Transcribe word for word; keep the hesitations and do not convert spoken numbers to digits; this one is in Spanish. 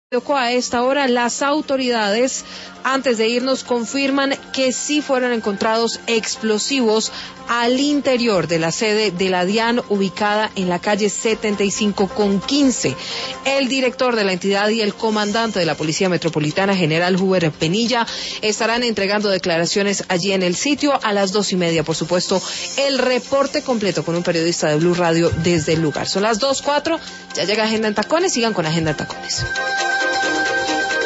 A esta hora, las autoridades, antes de irnos, confirman que sí fueron encontrados explosivos al interior de la sede de la DIAN, ubicada en la calle setenta y cinco con quince. El director de la entidad y el comandante de la Policía Metropolitana, general Huber Penilla, estarán entregando declaraciones allí en el sitio a las dos y media. Por supuesto, el reporte completo con un periodista de Blue Radio desde el lugar. Son las dos cuatro, ya llega Agenda en Tacones, sigan con Agenda en Tacones.